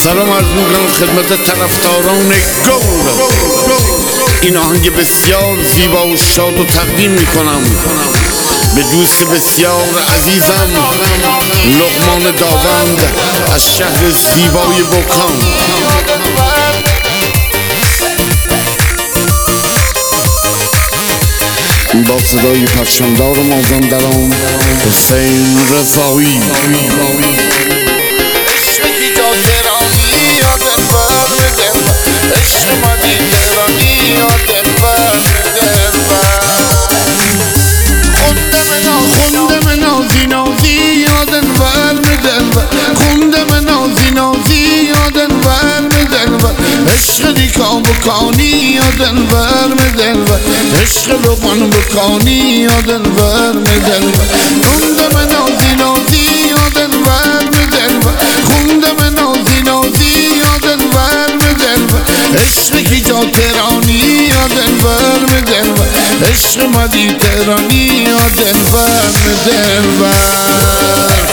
سلام عرض میکنم خدمت طرفداران گل. این آهنگ بسیار زیبا و شاد و تقدیم میکنم به دوست بسیار عزیزم لقمان داوند از شهر زیبای بوکان. با صدای پرچمدار مازندران حسین رضایی. عشق دیکا بکانی یادن ورم دلبر، عشق لقمان بکانی یادن ورم دلبر، خوندم نازی نازی یادن ورم دلبر، خوندم نازی نازی یادن ورم دلبر، عشق کی جا ترانی یادن ورم دلبر، عشق مدی ترانی یادن ورم دلبر.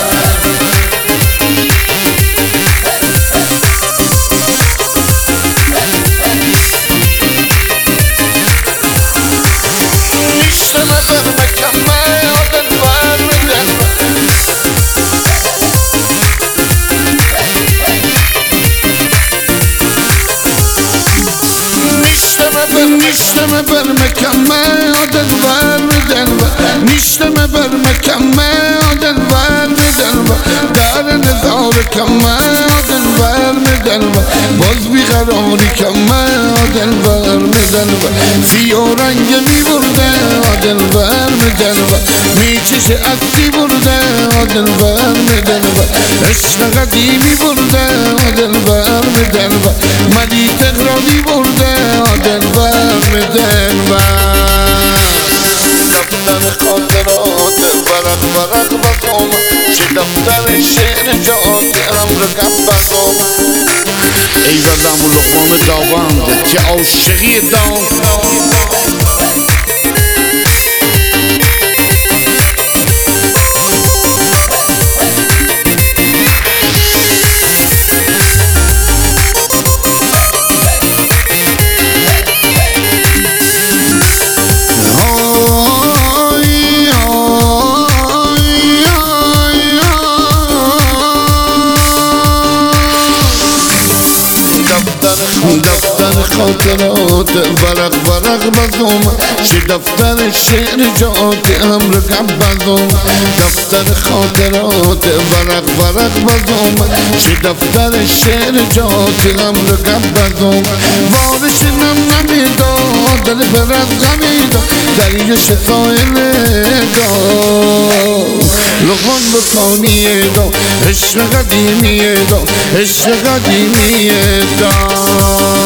نیشتم بر مکمه آدن ورم دلبر، نیشتم بر مکمه آدن ورم دلبر، در نظار کمه آدن ورم دلبر، باز بیقراری کمه آدن ورم دلبر، سیاه رنگ می برده آدن ورم دلبر، می چش اصلی برده آدن ورم دلبر، عشق قدیمی برده آدن ورم دلبر، مدی تقراری برده آدن ورم دلبر. دفتر خاطرات ورق ورق بزم، چه دفتر شعر جاتم رقم بزم. ای زدم و لقمان داوند که عاشقی دام. دفتر خاطرات ورق ورق بزم، چه دفتر شعر جات هم رقم بزم. دفتر خاطرات ورق ورق بزم، چه دفتر شعر جات هم رقم بزم. وارش نم نمیداد دل برد غمیداد دریش سایل داد، لقمان بکانی داد عشق قدیمی داد، عشق قدیمی داد.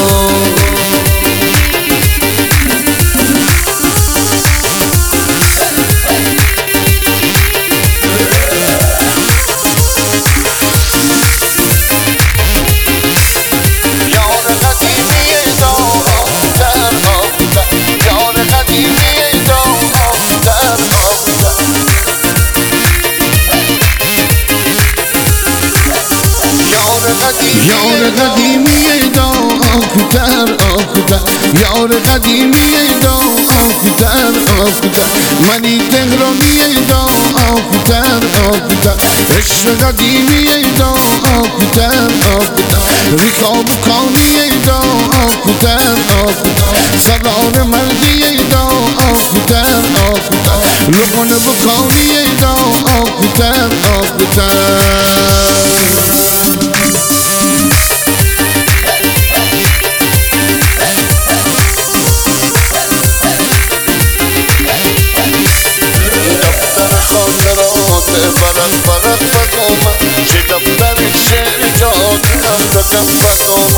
یار قدیمی دا آکوتر آکوتر، یار قدیمی دا آکوتر آکوتر، منی تهرانی دا آکوتر آکوتر، عشق قدیمی دا آکوتر آکوتر، ریکاب کانی دا آکوتر آکوتر، سرار مردی دا آکوتر آکوتر، لقمان بکانی دا آکوتر آکوتر. ورق ورق بزم، چه دفتر شعر جات هم رقم بزم.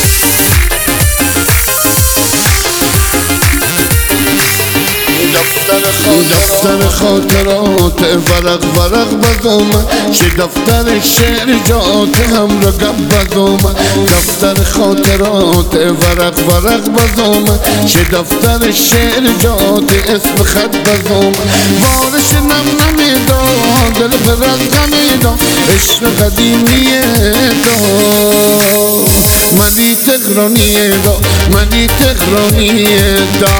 دفتر دفتر خاطرات ورق ورق بزم چه دفتر شعر جات هم را گبزم دفتر خاطرات ورق ورق بزم چه دفتر شعر جات اسم خط بزم بارش نم نمیدا دل فرز نمیدا عشق قدیمیه دا منی تهرانیه دا منی تهرانیه دا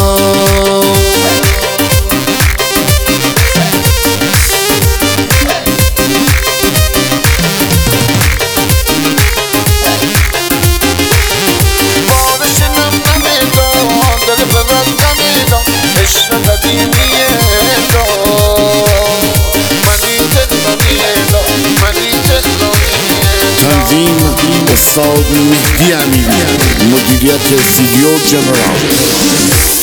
تنظیم استاد مهدی امیری، مدیریت استودیو جنرال.